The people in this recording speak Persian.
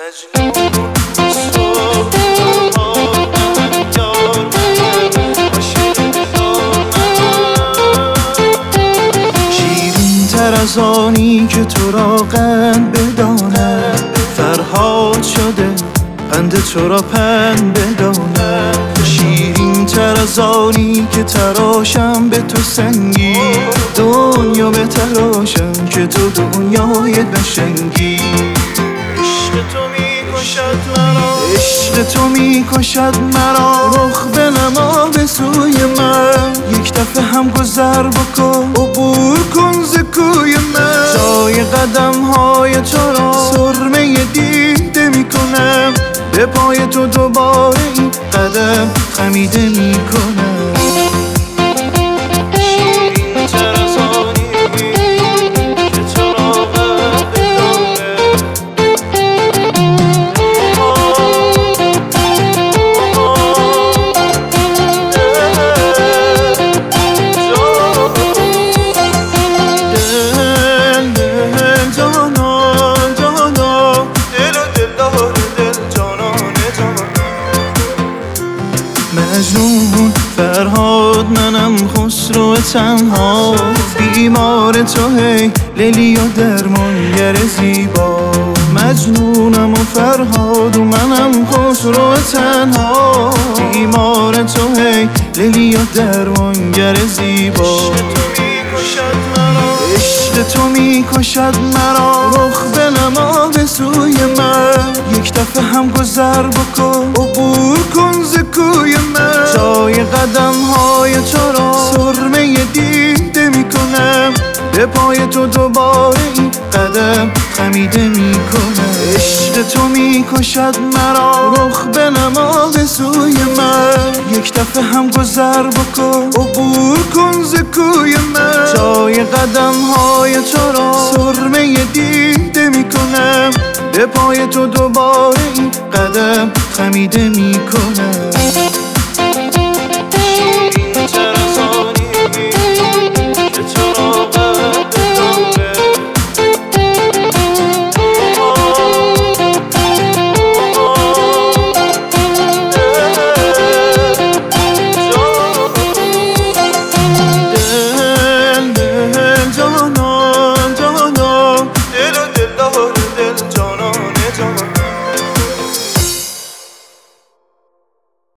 شیرین تر از آنی که تو را قند بدانه، فرهاد شده پند تو را پند بدانه. شیرین تر از آنی که تراشم به تو سنگی، دنیا به تراشم که تو دنیای قشنگی. عشق تو میکشد مرا، عشق تو میکشد مرا. رخ بنما به سوی من، یک دفعه هم گذر بکن، عبور کن ز کوی من. جای قدم های تو را سرمه دیده میکنم، به پای تو دوباره این قدم خمیده میکنم. مجنون فرهاد منم خسرو تنها، بیمار تو هی لیلی و درمانگر زیبا. مجنونم و فرهاد و منم خسرو تنها، بیمار تو هی لیلی و درمانگر زیبا. عشق تو میکشد مرا، رخ بنما به سوی من، یک دفعه هم گذر بکن، عبور کن ز کوی من. جای قدم های تو را سرمه دیده میکنم، به پای تو دوباره این قدم خمیده میکنم. عشق تو میکشد مرا، رخ بنما به سوی من، یک دفعه هم گذر بکن، عبور کن ز کوی من. جای قدم های تو را سرمه دیده میکنم، به پای تو دوباره این قدم خمیده میکنم.